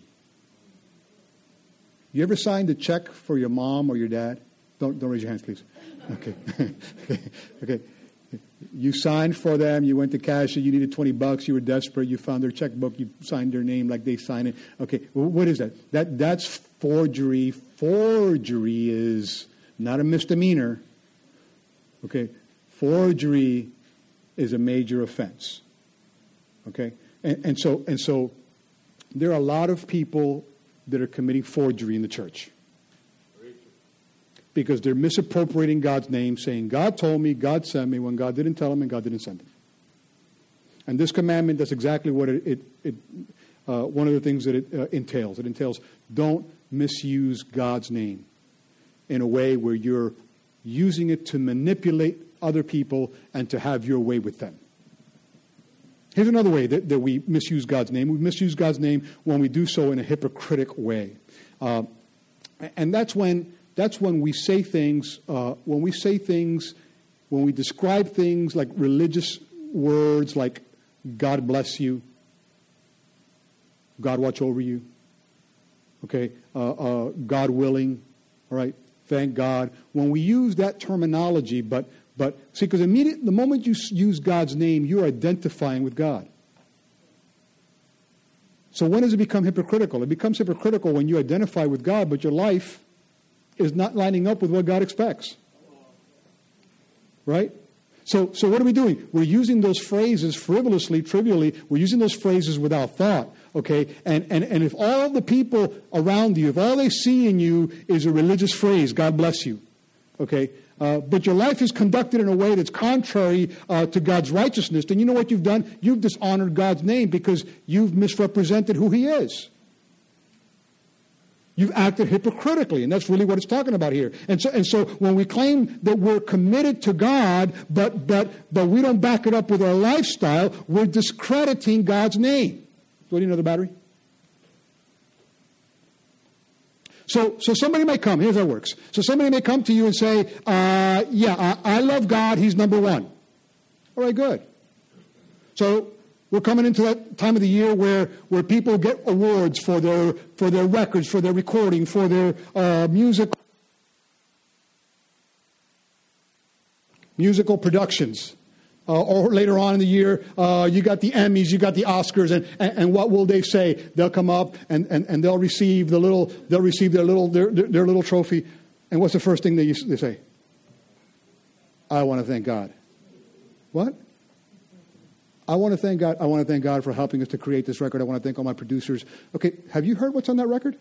You ever signed a check for your mom or your dad? Don't don't raise your hands, please. Okay. okay. Okay. You signed for them. You went to cash. You needed twenty bucks. You were desperate. You found their checkbook. You signed their name like they signed it. Okay. Well, what is that? That that's forgery. Forgery is not a misdemeanor. Okay. Forgery is a major offense. Okay. And, and so and so there are a lot of people that are committing forgery in the church. Because they're misappropriating God's name, saying, God told me, God sent me, when God didn't tell them and God didn't send them. And this commandment, that's exactly what it, it, it uh, one of the things that it uh, entails. It entails, don't misuse God's name in a way where you're using it to manipulate other people and to have your way with them. Here's another way that, that we misuse God's name. We misuse God's name when we do so in a hypocritic way. Uh, and that's when that's when we say things, uh, when we say things, when we describe things like religious words like God bless you, God watch over you, okay, uh, uh, God willing, all right, thank God. When we use that terminology, but But see, because immediately, the moment you use God's name, you're identifying with God. So when does it become hypocritical? It becomes hypocritical when you identify with God, but your life is not lining up with what God expects. Right? So, so what are we doing? We're using those phrases frivolously, trivially. We're using those phrases without thought. Okay? And, and, and if all the people around you, if all they see in you is a religious phrase, God bless you. Okay? Uh, but your life is conducted in a way that's contrary uh, to God's righteousness, then you know what you've done? You've dishonored God's name because you've misrepresented who He is. You've acted hypocritically, and that's really what it's talking about here. And so, and so when we claim that we're committed to God, but, but, but we don't back it up with our lifestyle, we're discrediting God's name. Do I need another battery? So, so somebody may come. Here's how it works. So somebody may come to you and say, uh, yeah, I, I love God. He's number one. All right, good. So we're coming into that time of the year where, where people get awards for their, for their records, for their recording, for their uh, music, musical productions. Uh, or later on in the year, uh, you got the Emmys, you got the Oscars, and, and, and what will they say? They'll come up and, and, and they'll receive the little, they'll receive their little, their, their, their little trophy. And what's the first thing they, they say? I want to thank God. What? I want to thank God. I want to thank God for helping us to create this record. I want to thank all my producers. Okay, have you heard what's on that record?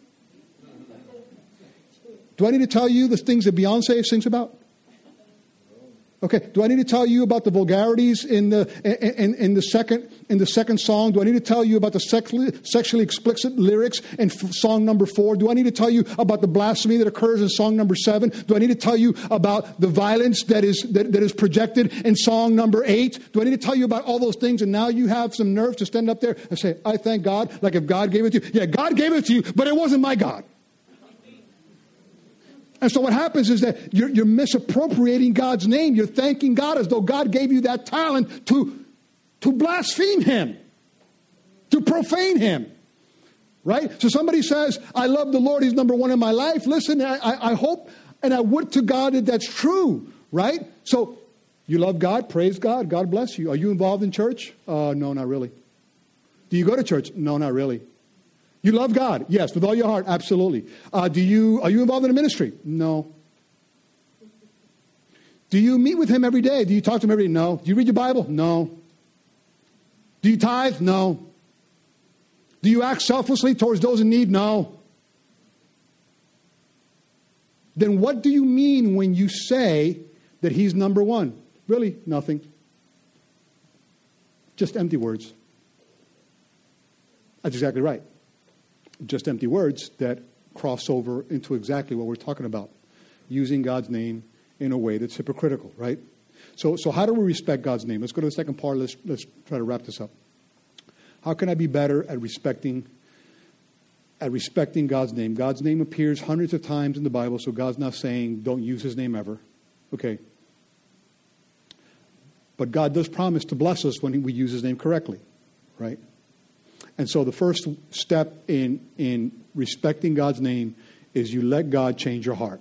Do I need to tell you the things that Beyonce sings about? Okay, do I need to tell you about the vulgarities in the in, in the second in the second song? Do I need to tell you about the sexually, sexually explicit lyrics in f- song number four? Do I need to tell you about the blasphemy that occurs in song number seven? Do I need to tell you about the violence that is that, that is projected in song number eight? Do I need to tell you about all those things? And now you have some nerve to stand up there and say, "I thank God," like if God gave it to you. Yeah, God gave it to you, but it wasn't my God. And so what happens is that you're, you're misappropriating God's name. You're thanking God as though God gave you that talent to, to blaspheme him, to profane him. Right? So somebody says, I love the Lord. He's number one in my life. Listen, I, I hope and I would to God that that's true. Right? So you love God. Praise God. God bless you. Are you involved in church? Uh, no, not really. Do you go to church? No, not really. You love God? Yes, with all your heart. Absolutely. Uh, do you, are you involved in a ministry? No. Do you meet with him every day? Do you talk to him every day? No. Do you read your Bible? No. Do you tithe? No. Do you act selflessly towards those in need? No. Then what do you mean when you say that he's number one? Really, nothing. Just empty words. That's exactly right. Just empty words that cross over into exactly what we're talking about. Using God's name in a way that's hypocritical, right? So, so how do we respect God's name? Let's go to the second part. Let's, let's try to wrap this up. How can I be better at respecting at respecting God's name? God's name appears hundreds of times in the Bible, so God's not saying don't use his name ever. Okay. But God does promise to bless us when we use his name correctly, right? And so the first step in, in respecting God's name is you let God change your heart.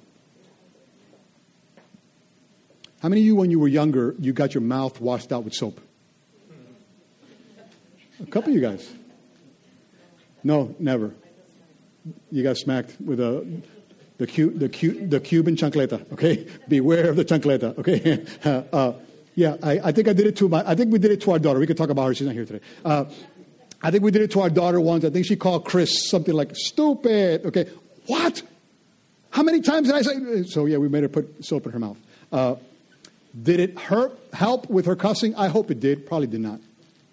How many of you, when you were younger, you got your mouth washed out with soap? A couple of you guys. No, never. You got smacked with a the cu, the cu, the Cuban chancleta. Okay, beware of the chancleta. Okay, uh, uh, yeah, I, I think I did it to my. I think we did it to our daughter. We could talk about her. She's not here today. Uh, I think we did it to our daughter once. I think she called Chris something like stupid. Okay, what? How many times did I say? So yeah, we made her put soap in her mouth. Uh, did it hurt? Help with her cussing? I hope it did. Probably did not.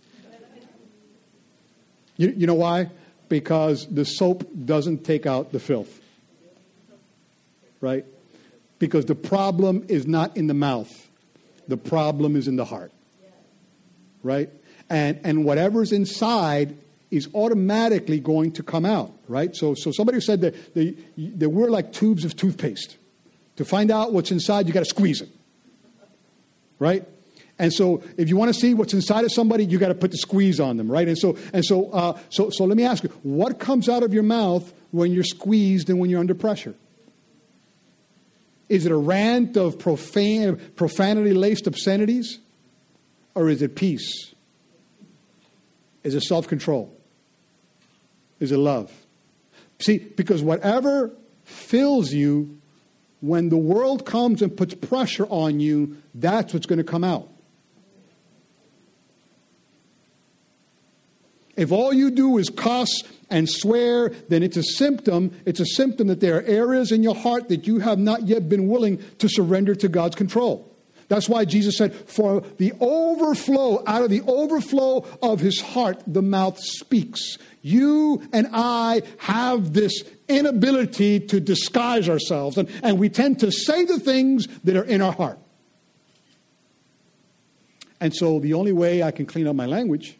You, you know why? Because the soap doesn't take out the filth. Right? Because the problem is not in the mouth. The problem is in the heart. Right? And and whatever's inside is automatically going to come out. Right? So so somebody said that, they, that we're like tubes of toothpaste. To find out what's inside, you got to squeeze it. Right? And so, if you want to see what's inside of somebody, you got to put the squeeze on them, right? And so, and so, uh, so, so, let me ask you: what comes out of your mouth when you're squeezed and when you're under pressure? Is it a rant of profane, profanity-laced obscenities, or is it peace? Is it self-control? Is it love? See, because whatever fills you, when the world comes and puts pressure on you, that's what's going to come out. If all you do is cuss and swear, then it's a symptom. It's a symptom that there are areas in your heart that you have not yet been willing to surrender to God's control. That's why Jesus said, for the overflow, out of the overflow of his heart, the mouth speaks. You and I have this inability to disguise ourselves, and, and we tend to say the things that are in our heart. And so the only way I can clean up my language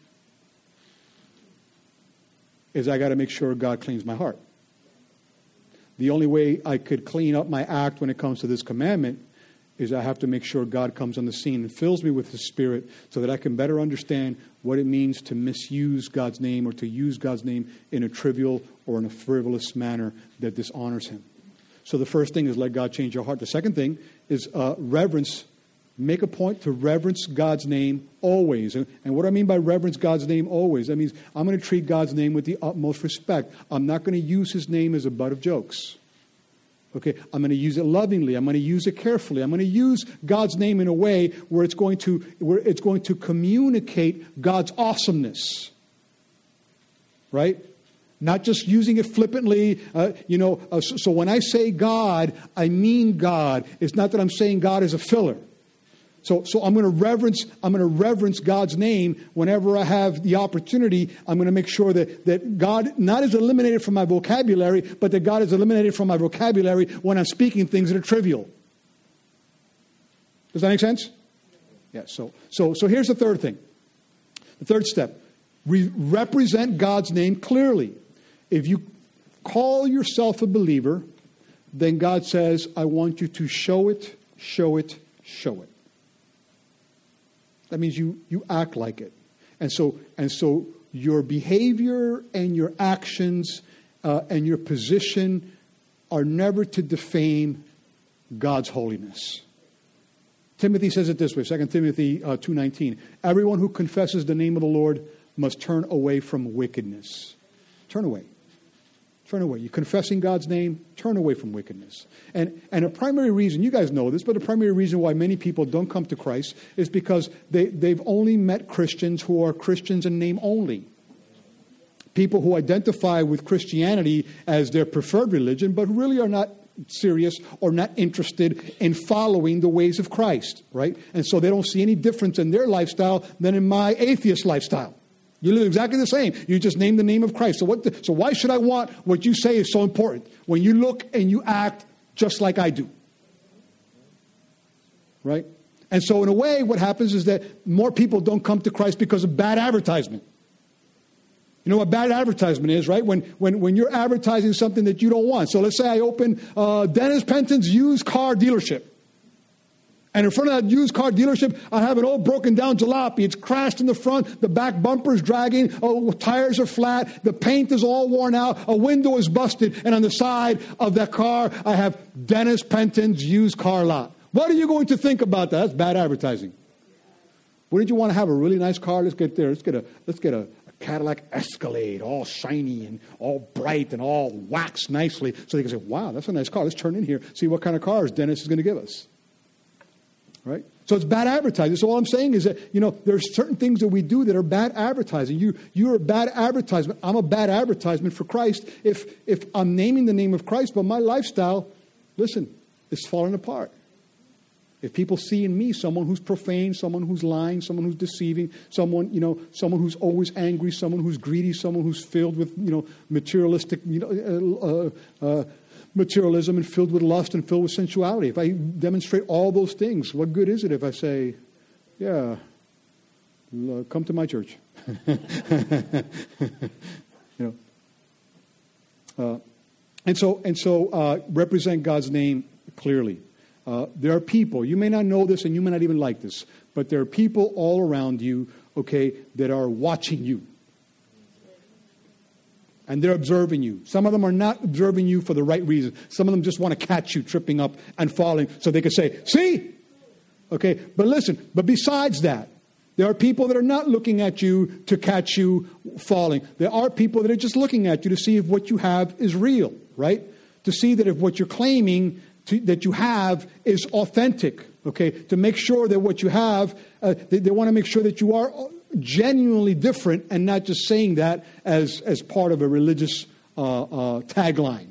is I got to make sure God cleans my heart. The only way I could clean up my act when it comes to this commandment is I have to make sure God comes on the scene and fills me with his Spirit so that I can better understand what it means to misuse God's name or to use God's name in a trivial or in a frivolous manner that dishonors him. So the first thing is let God change your heart. The second thing is uh, reverence. Make a point to reverence God's name always. And, and what I mean by reverence God's name always, that means I'm going to treat God's name with the utmost respect. I'm not going to use his name as a butt of jokes. Okay, I'm going to use it lovingly. I'm going to use it carefully. I'm going to use God's name in a way where it's going to where it's going to communicate God's awesomeness. Right? Not just using it flippantly. Uh, you know, uh, so, so when I say God, I mean God. It's not that I'm saying God is a filler. So, so I'm going to reverence. I'm going to reverence God's name whenever I have the opportunity. I'm going to make sure that that God not is eliminated from my vocabulary, but that God is eliminated from my vocabulary when I'm speaking things that are trivial. Does that make sense? Yeah. So, so, so here's the third thing. The third step: Re- represent God's name clearly. If you call yourself a believer, then God says, I want you to show it, show it, show it. That means you, you act like it. And so, and so your behavior and your actions uh, and your position are never to defame God's holiness. Timothy says it this way, Second Timothy uh, two nineteen. Everyone who confesses the name of the Lord must turn away from wickedness. Turn away. Turn away. You're confessing God's name, turn away from wickedness. And and a primary reason, you guys know this, but a primary reason why many people don't come to Christ is because they, they've only met Christians who are Christians in name only. People who identify with Christianity as their preferred religion, but really are not serious or not interested in following the ways of Christ, right? And so they don't see any difference in their lifestyle than in my atheist lifestyle. You live exactly the same. You just name the name of Christ. So what? The, so why should I want what you say is so important when you look and you act just like I do? Right? And so in a way, what happens is that more people don't come to Christ because of bad advertisement. You know what bad advertisement is, right? When when when you're advertising something that you don't want. So let's say I open uh, Dennis Penton's used car dealership. And in front of that used car dealership, I have an old broken down jalopy. It's crashed in the front. The back bumper's dragging. Oh, tires are flat. The paint is all worn out. A window is busted. And on the side of that car, I have Dennis Penton's used car lot. What are you going to think about that? That's bad advertising. Wouldn't you want to have a really nice car? Let's get there. Let's get a let's get a, a Cadillac Escalade, all shiny and all bright and all waxed nicely, so they can say, "Wow, that's a nice car. Let's turn in here, see what kind of cars Dennis is going to give us." Right? So it's bad advertising. So all I'm saying is that, you know, there are certain things that we do that are bad advertising. You, you're a bad advertisement. I'm a bad advertisement for Christ if, if I'm naming the name of Christ, but my lifestyle, listen, is falling apart. If people see in me someone who's profane, someone who's lying, someone who's deceiving, someone, you know, someone who's always angry, someone who's greedy, someone who's filled with, you know, materialistic, you know, uh, uh, materialism and filled with lust and filled with sensuality. If I demonstrate all those things, what good is it if I say, yeah, come to my church? you know. Uh, and so, and so uh, represent God's name clearly. Uh, there are people, you may not know this and you may not even like this, but there are people all around you, okay, that are watching you. And they're observing you. Some of them are not observing you for the right reason. Some of them just want to catch you tripping up and falling so they can say, see? Okay, but listen, but besides that, there are people that are not looking at you to catch you falling. There are people that are just looking at you to see if what you have is real, right? To see that if what you're claiming to, that you have is authentic, okay? To make sure that what you have, uh, they, they want to make sure that you are genuinely different and not just saying that as, as part of a religious uh, uh, tagline.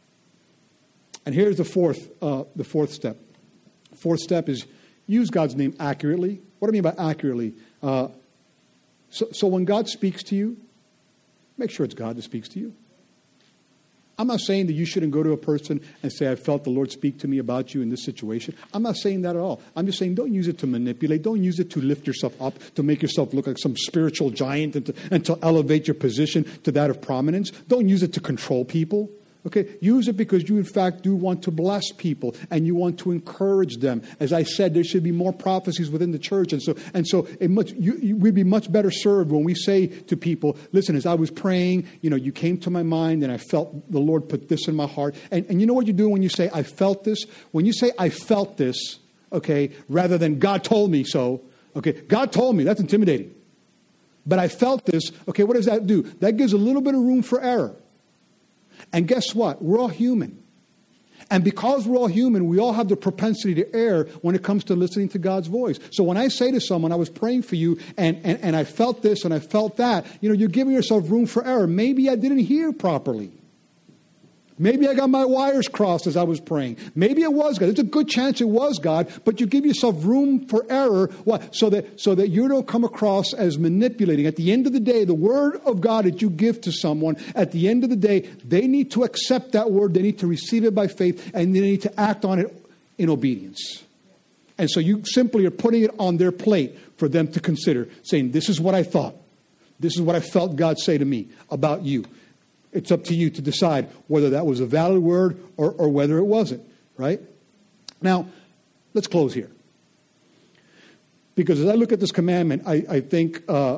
And here's the fourth, uh, the fourth step. Fourth step is use God's name accurately. What do I mean by accurately? Uh, so, so when God speaks to you, make sure it's God that speaks to you. I'm not saying that you shouldn't go to a person and say, I felt the Lord speak to me about you in this situation. I'm not saying that at all. I'm just saying don't use it to manipulate. Don't use it to lift yourself up, to make yourself look like some spiritual giant and to, and to elevate your position to that of prominence. Don't use it to control people. Okay, use it because you, in fact, do want to bless people and you want to encourage them. As I said, there should be more prophecies within the church. And so, and so it much, you, you, we'd be much better served when we say to people, listen, as I was praying, you know, you came to my mind and I felt the Lord put this in my heart. And, and you know what you do when you say, I felt this? When you say, I felt this, okay, rather than God told me so, okay, God told me, that's intimidating. But I felt this, okay, what does that do? That gives a little bit of room for error. And guess what? We're all human. And because we're all human, we all have the propensity to err when it comes to listening to God's voice. So when I say to someone, I was praying for you, and, and, and I felt this and I felt that, you know, you're giving yourself room for error. Maybe I didn't hear properly. Maybe I got my wires crossed as I was praying. Maybe it was God. There's a good chance it was God, but you give yourself room for error. Why? So that so that you don't come across as manipulating. At the end of the day, the word of God that you give to someone, at the end of the day, they need to accept that word. They need to receive it by faith, and they need to act on it in obedience. And so you simply are putting it on their plate for them to consider, saying, this is what I thought. This is what I felt God say to me about you. It's up to you to decide whether that was a valid word or, or whether it wasn't, right? Now, let's close here. Because as I look at this commandment, I, I think uh,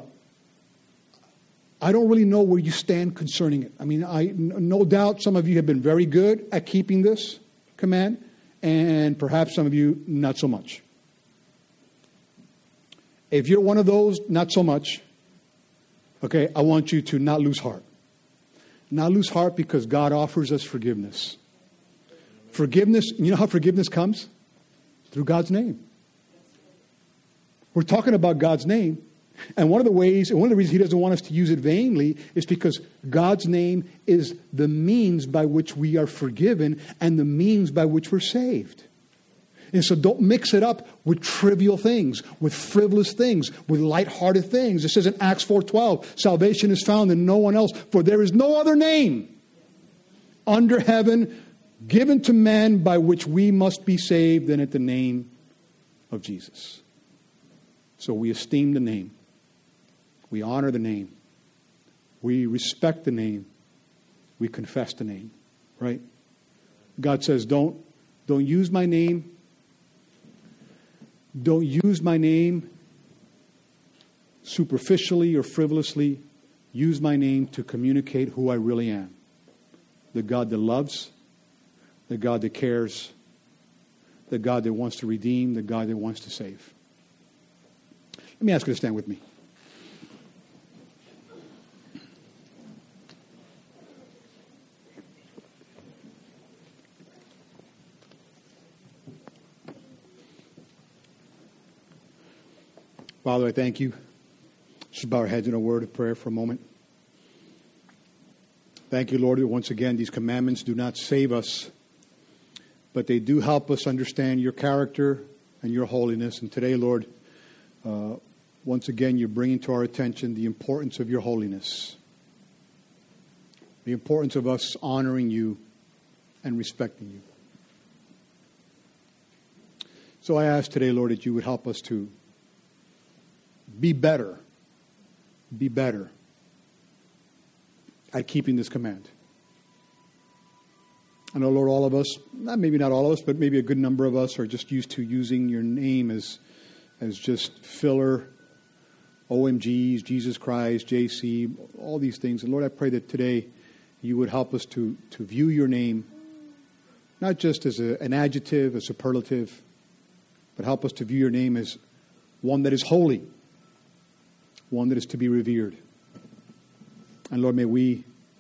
I don't really know where you stand concerning it. I mean, I no doubt some of you have been very good at keeping this command, and perhaps some of you not so much. If you're one of those, not so much, okay, I want you to not lose heart. Not lose heart because God offers us forgiveness. Forgiveness, you know how forgiveness comes? Through God's name. We're talking about God's name. And one of the ways, and one of the reasons He doesn't want us to use it vainly is because God's name is the means by which we are forgiven and the means by which we're saved. And so don't mix it up with trivial things, with frivolous things, with lighthearted things. It says in Acts four twelve, salvation is found in no one else, for there is no other name under heaven given to man by which we must be saved than at the name of Jesus. So we esteem the name. We honor the name. We respect the name. We confess the name. Right? God says, don't, don't use my name. Don't use my name superficially or frivolously. Use my name to communicate who I really am. The God that loves, the God that cares, the God that wants to redeem, the God that wants to save. Let me ask you to stand with me. Father, I thank you. Just bow our heads in a word of prayer for a moment. Thank you, Lord, that once again these commandments do not save us, but they do help us understand your character and your holiness. And today, Lord, uh, once again you're bringing to our attention the importance of your holiness, the importance of us honoring you and respecting you. So I ask today, Lord, that you would help us to be better, be better at keeping this command. I know, Lord, all of us, not maybe not all of us, but maybe a good number of us are just used to using your name as, as just filler, O M Gs, Jesus Christ, J C, all these things. And Lord, I pray that today you would help us to, to view your name, not just as a, an adjective, a superlative, but help us to view your name as one that is holy, one that is to be revered. And Lord, may we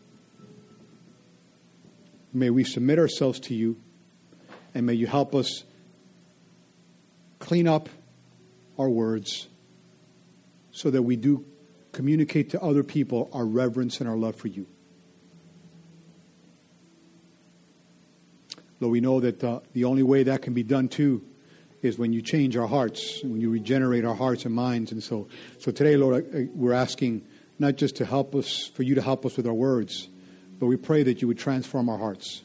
may we submit ourselves to you, and may you help us clean up our words so that we do communicate to other people our reverence and our love for you. Lord, we know that uh, the only way that can be done too is when you change our hearts, when you regenerate our hearts and minds. And so, so today, Lord, I, I, we're asking not just to help us, for you to help us with our words, but we pray that you would transform our hearts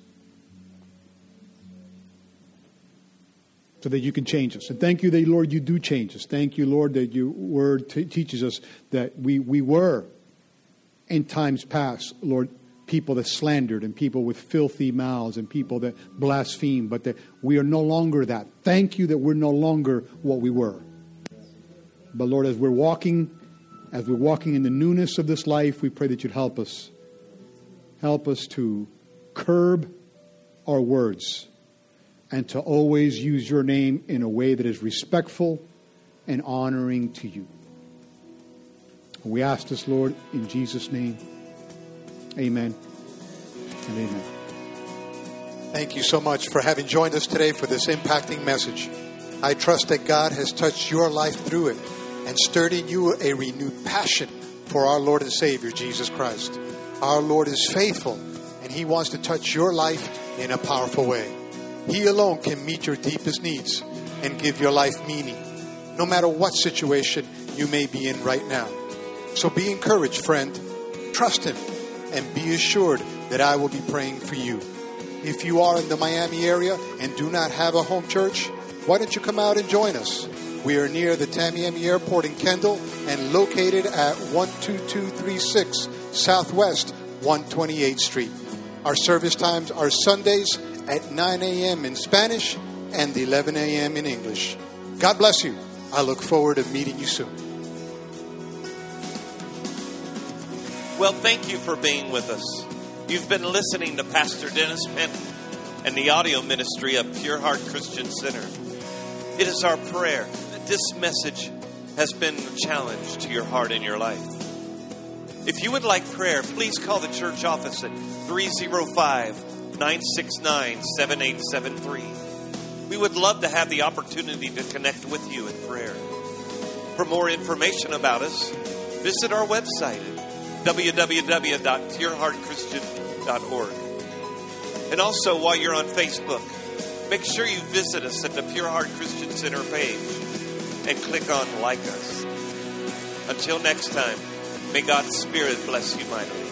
so that you can change us. And thank you that, Lord, you do change us. Thank you, Lord, that your word t- teaches us that we, we were, in times past, Lord, people that slandered and people with filthy mouths and people that blaspheme, but that we are no longer that. Thank you that we're no longer what we were. But Lord, as we're walking, as we're walking in the newness of this life, we pray that you'd help us. Help us to curb our words and to always use your name in a way that is respectful and honoring to you. We ask this, Lord, in Jesus' name. Amen and amen. Thank you so much for having joined us today for this impacting message. I trust that God has touched your life through it and stirred in you a renewed passion for our Lord and Savior, Jesus Christ. Our Lord is faithful, and He wants to touch your life in a powerful way. He alone can meet your deepest needs and give your life meaning, no matter what situation you may be in right now. So be encouraged, friend. Trust Him. And be assured that I will be praying for you. If you are in the Miami area and do not have a home church, why don't you come out and join us? We are near the Tamiami Airport in Kendall and located at one two two three six Southwest one twenty-eighth Street. Our service times are Sundays at nine a.m. in Spanish and eleven a.m. in English. God bless you. I look forward to meeting you soon. Well, thank you for being with us. You've been listening to Pastor Dennis Penton and the audio ministry of Pure Heart Christian Center. It is our prayer that this message has been a challenge to your heart and your life. If you would like prayer, please call the church office at three oh five, nine six nine, seven eight seven three. We would love to have the opportunity to connect with you in prayer. For more information about us, visit our website at w w w dot pure heart christian dot org. And also, while you're on Facebook, make sure you visit us at the Pure Heart Christian Center page and click on Like Us. Until next time, may God's Spirit bless you mightily.